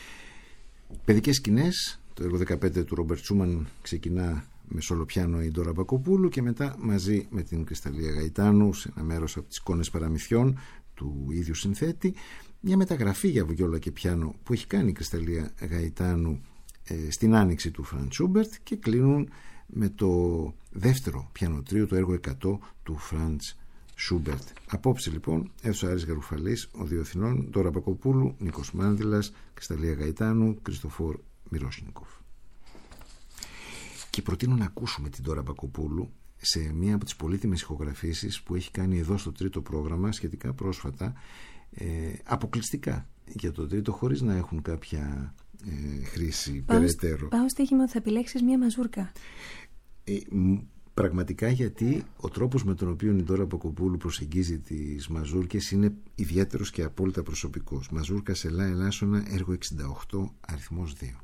Παιδικές σκηνές. Το έργο δεκαπέντε του Ρόμπερτ Σούμαν ξεκινά με σολοπιάνο η Ντόρα Μπακοπούλου και μετά μαζί με την Κρυσταλλία Γαϊτάνου σε ένα μέρος από τις εικόνες παραμυθιών του ίδιου συνθέτη, μια μεταγραφή για βιόλα και πιάνο που έχει κάνει η Κρυσταλλία Γαϊτάνου ε, στην άνοιξη του Φραντ Σούμπερτ, και κλείνουν με το δεύτερο πιανοτρίο, το έργο εκατό του Φραντ Σούμπερτ. Απόψε λοιπόν αίθουσα Άρης Γαρουφαλής, Οδείου Αθηνών, Ντόρα Μπακοπούλου, Νίκος Μάνδυλας, Κρυσταλλία Γαϊτάνου, Κριστοφόρ Μυρόσνικοφ. Και προτείνω να ακούσουμε την Ντόρα Μπακοπούλου σε μία από τις πολύτιμες ηχογραφήσεις που έχει κάνει εδώ στο τρίτο πρόγραμμα σχετικά πρόσφατα, ε, αποκλειστικά για το τρίτο, χωρίς να έχουν κάποια ε, χρήση πάω, περαιτέρω. Πάω στοίχημα ότι θα επιλέξεις μία μαζούρκα. Ε, πραγματικά, γιατί ο τρόπος με τον οποίο η Ντόρα Μπακοπούλου προσεγγίζει τις μαζούρκες είναι ιδιαίτερος και απόλυτα προσωπικός. Μαζούρκα σε λα ελάσσονα, έργο εξήντα οκτώ, αριθμός δύο.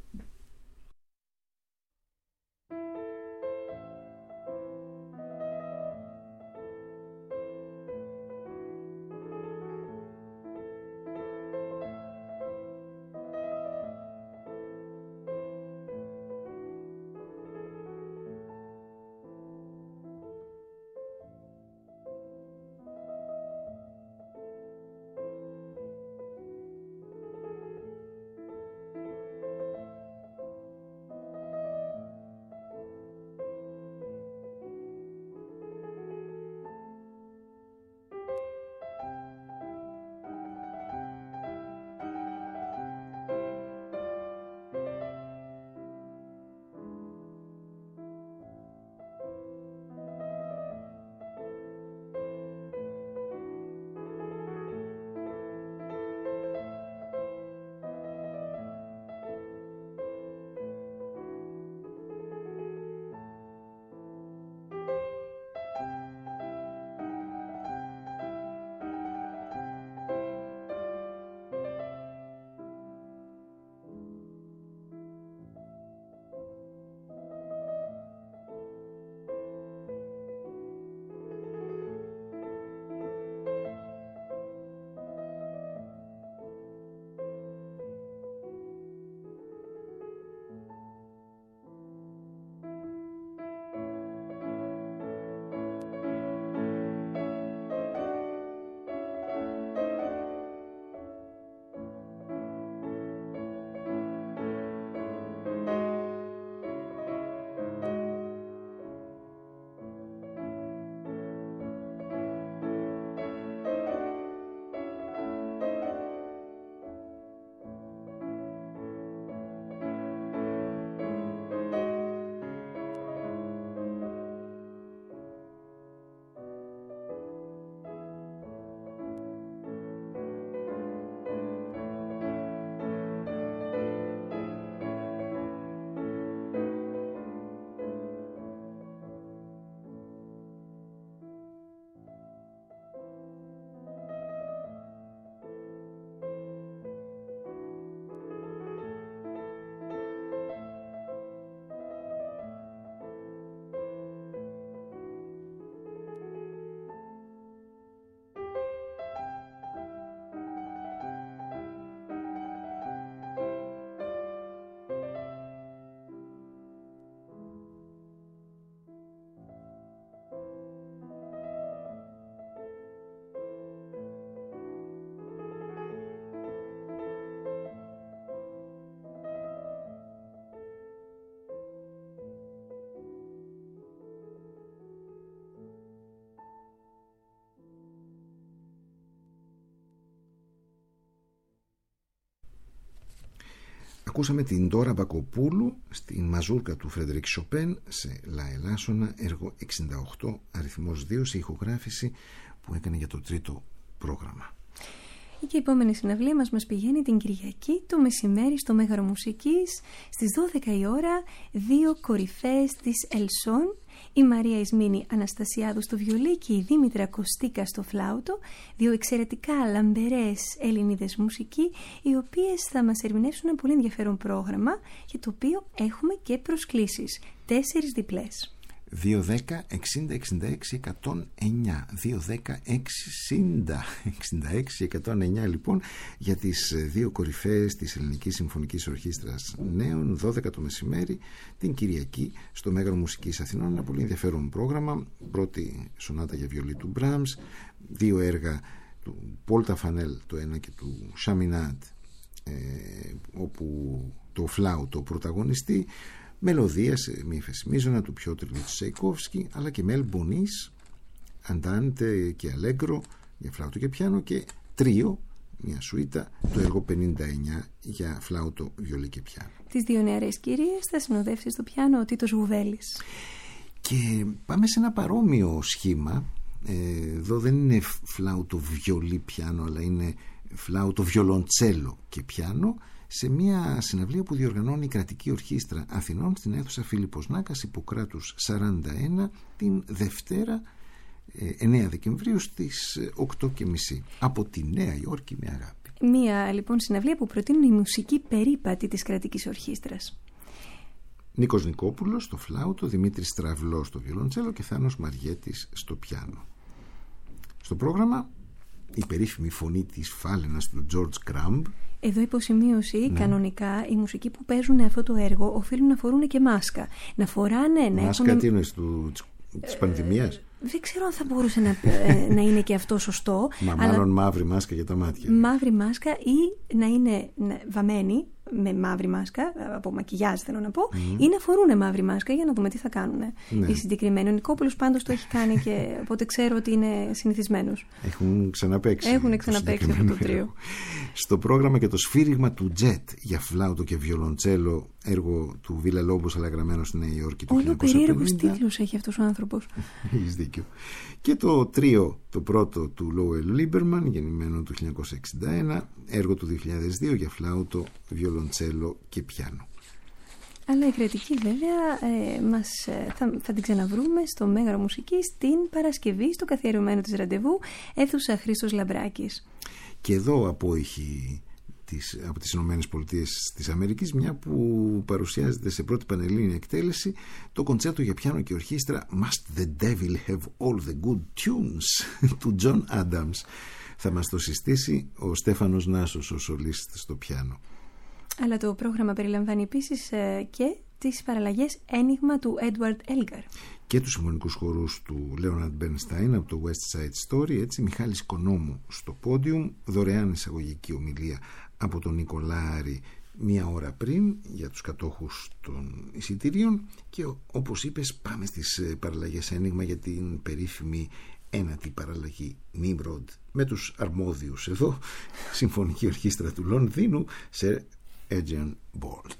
Ακούσαμε την Ντόρα Μπακοπούλου στην μαζούρκα του Φρέντερικ Σοπέν σε λα ελάσσονα, έργο εξήντα οκτώ, αριθμός δύο, σε ηχογράφηση που έκανε για το τρίτο πρόγραμμα. Και η επόμενη συναυλία μας μας πηγαίνει την Κυριακή το μεσημέρι στο Μέγαρο Μουσικής στις δώδεκα η ώρα, δύο κορυφαίες της Ελσόν, η Μαρία Ισμήνη Αναστασιάδου στο βιολί και η Δήμητρα Κωστίκα στο φλάουτο, δύο εξαιρετικά λαμπερές Ελληνίδες μουσικοί, οι οποίες θα μας ερμηνεύσουν ένα πολύ ενδιαφέρον πρόγραμμα για το οποίο έχουμε και προσκλήσεις, τέσσερις διπλές. δύο δέκα εξήντα εξήντα έξι εκατόν εννιά δύο δέκα εξήντα εξήντα έξι εκατόν εννιά λοιπόν, για τις δύο κορυφαίες της Ελληνικής Συμφωνικής Ορχήστρας Νέων, δώδεκα το μεσημέρι την Κυριακή στο Μέγαρο Μουσικής Αθηνών. Ένα πολύ ενδιαφέρον πρόγραμμα. Πρώτη σονάτα για βιολί του Μπράμς, δύο έργα του Πολ Ταφανέλ το ένα και του Σαμινάτ, ε, όπου το φλάουτο πρωταγωνιστεί, μελωδία σε μη φεσιμίζωνα του Πιότρ Τσαϊκόφσκι, αλλά και Μέλ Μπονίς, Αντάντε και Αλέγκρο για φλάουτο και πιάνο, και τρίο μια σουίτα, το έργο πενήντα εννιά για φλάουτο, βιολί και πιάνο. Τις δύο νεαρές κυρίες θα συνοδεύσει στο πιάνο ο Τίτος Βουβέλης. Και πάμε σε ένα παρόμοιο σχήμα. Εδώ δεν είναι φλάουτο, βιολί, πιάνο, αλλά είναι φλάουτο, βιολοντσέλο και πιάνο, σε μια συναυλία που διοργανώνει η Κρατική Ορχήστρα Αθηνών στην αίθουσα Φίλιππος Νάκας, Ιπποκράτους σαράντα ένα, την Δευτέρα εννέα Δεκεμβρίου στις οκτώ και μισή από τη Νέα Υόρκη με αγάπη. Μία λοιπόν συναυλία που προτείνουν η μουσική περίπατη της Κρατικής Ορχήστρας. Νίκος Νικόπουλος στο φλάουτο, Δημήτρης Στραυλός στο βιολοντσέλο και Θάνος Μαριέτης στο πιάνο. Στο πρόγραμμα η περίφημη φωνή της φάλαινας του George Crumb. Εδώ υποσημείωση, ναι. Κανονικά οι μουσικοί που παίζουν αυτό το έργο οφείλουν να φορούν και μάσκα. Να φοράνε, να μάσκα έχουν... τι είναι, του, της πανδημίας. Δεν ξέρω αν θα μπορούσε να, να είναι και αυτό σωστό. Μα αλλά... μάλλον μαύρη μάσκα για τα μάτια. Μαύρη μάσκα ή να είναι βαμμένοι με μαύρη μάσκα, από μακιγιάζ θέλω να πω, mm. ή να φορούν μαύρη μάσκα για να δούμε τι θα κάνουν. Ναι. Οι συγκεκριμένοι. Ο Νικόπουλος πάντως το έχει κάνει και οπότε ξέρω ότι είναι συνηθισμένος. Έχουν ξαναπαίξει. Έχουν ξαναπαίξει αυτό το τρίο. Στο πρόγραμμα και το σφύριγμα του Τζετ για φλάουτο και βιολοντσέλο, έργο του Βίλα Λόμπος, αλλά γραμμένο στη Νέα Υόρκη του χίλια εννιακόσια πενήντα. Όλο περίεργους τίτλους έχει αυτός ο άνθρωπος. Έχεις δίκιο. Και το τρίο, το πρώτο του Λόουελ Λίμπερμαν, γεννημένο το χίλια εννιακόσια εξήντα ένα, έργο του δύο χιλιάδες δύο για φλάουτο, βιολοντσέλο και πιάνο. Αλλά η Κρατική βέβαια ε, μας, ε, θα, θα την ξαναβρούμε στο Μέγαρο Μουσικής την Παρασκευή, στο καθιερωμένο της ραντεβού, αίθουσα Χρήστος Λαμπράκης. Και εδώ απόϊχη της, από τις Ηνωμένες Πολιτείες της Αμερικής, μια που παρουσιάζεται σε πρώτη πανελλήνια εκτέλεση το κοντσέρτο για πιάνο και ορχήστρα Must the Devil Have All the Good Tunes του John Adams. Θα μας το συστήσει ο Στέφανος Νάσος, ο σολίστ στο πιάνο. Αλλά το πρόγραμμα περιλαμβάνει επίσης ε, και τις παραλλαγές Ένιγμα του Edward Elgar και τους συμφωνικούς χορούς του Leonard Bernstein από το West Side Story. Έτσι, Μιχάλης Κονόμου στο πόντιουμ, δωρεάν εισαγωγική ομιλία από τον Νικολάρη μία ώρα πριν για τους κατόχους των εισιτηρίων. Και όπως είπες, πάμε στις παραλλαγές Ένιγμα για την περίφημη ένατη παραλλαγή Nimrod με τους αρμόδιους εδώ, Συμφωνική Ορχήστρα του Λονδίνου, Sir Adrian Boult.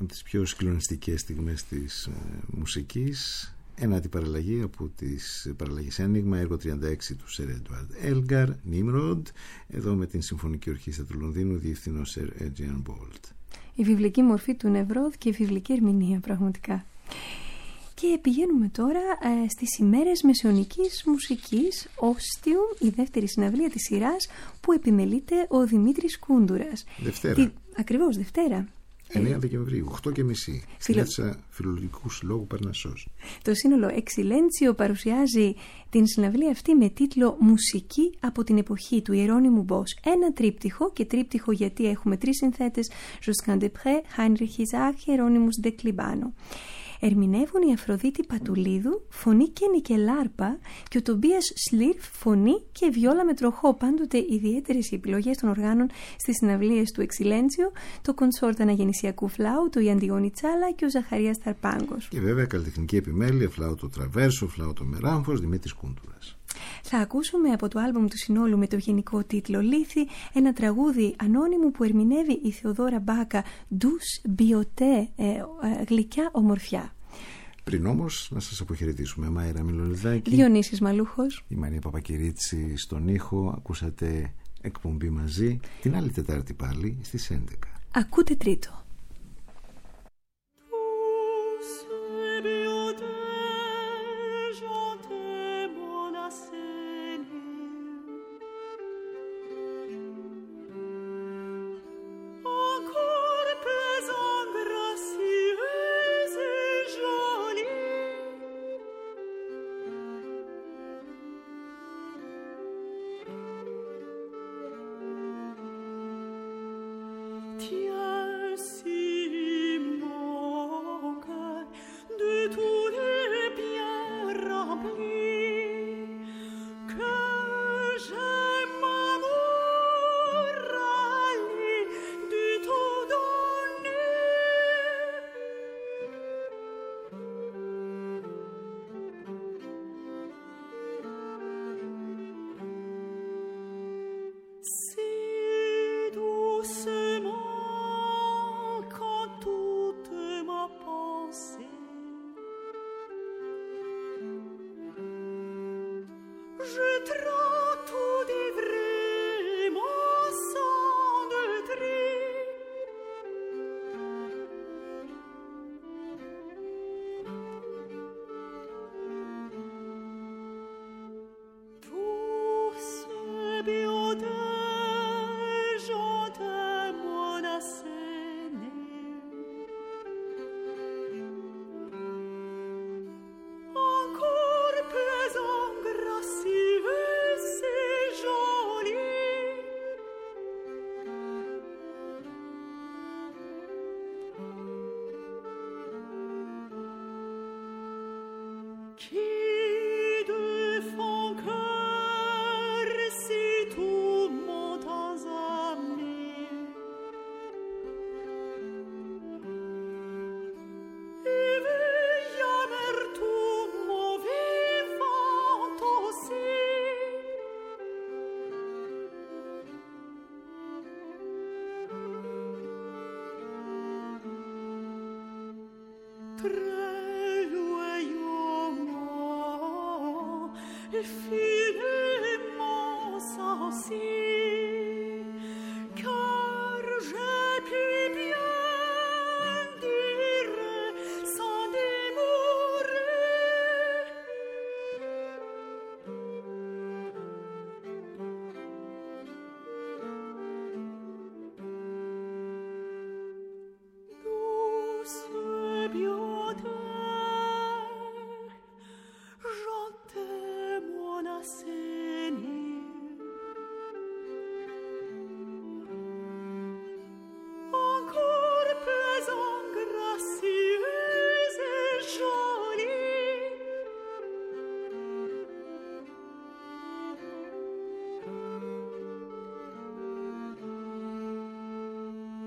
από τις πιο συγκλονιστικές στιγμές της ε, μουσικής. Ένατη παραλλαγή από τις παραλλαγές Ένιγμα, έργο τριάντα έξι του Σερ Έντουαρντ Έλγκαρ, Νίμροντ, εδώ με την Συμφωνική Ορχήστρα του Λονδίνου, διευθυνό Σερ Έντζιαν Μπόλτ. Η βιβλική μορφή του Νευρόδ και η βιβλική ερμηνεία, πραγματικά. Και πηγαίνουμε τώρα ε, στις ημέρες μεσαιωνικής μουσικής, Όστιουμ, η δεύτερη συναυλία της σειράς που επιμελείται ο Δημήτρης Κούντουρας. Δευτέρα. Τι, ακριβώς, Δευτέρα. εννέα Δεκεμβρίου, οκτώ και μισή, στην αίθουσα Φιλολογικού Συλλόγου Παρνασσός. Το σύνολο Εξιλέντσιο παρουσιάζει την συναυλία αυτή με τίτλο «Μουσική από την εποχή του Ιερώνυμου Μπος». Ένα τρίπτυχο, και τρίπτυχο γιατί έχουμε τρεις συνθέτες, Josquin des Prés, Heinrich Isaac, Hieronymus de Clibano. Ερμηνεύουν η Αφροδίτη Πατουλίδου, φωνή και νικελάρπα, και ο Τομπίας Σλίρφ, φωνή και βιόλα με τροχό. Πάντοτε ιδιαίτερες οι επιλογές των οργάνων στις συναυλίες του Εξιλέντσιο, το κονσόρτ αναγεννησιακού φλάουτο, η Αντιγόνη Τσάλα και ο Ζαχαρίας Ταρπάγκος. Και βέβαια καλλιτεχνική επιμέλεια, φλάουτο τραβέρσο, φλάουτο με ράμφος, Δημήτρης Κούντουρας. Θα ακούσουμε από το άλμπουμ του συνόλου με το γενικό τίτλο «Λύθη» ένα τραγούδι ανώνυμου που ερμηνεύει η Θεοδόρα Μπάκα, «Douce beauté», ε, ε, γλυκιά ομορφιά. Πριν όμως να σας αποχαιρετήσουμε, Μάιρα Μιλονιδάκη, Διονύσης Μαλούχος, η Μαρία Παπακυρίτση στον ήχο. Ακούσατε εκπομπή μαζί την άλλη Τετάρτη πάλι στις έντεκα. Ακούτε τρίτο.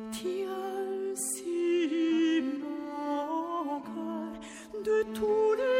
Tiens si mon cœur de tous les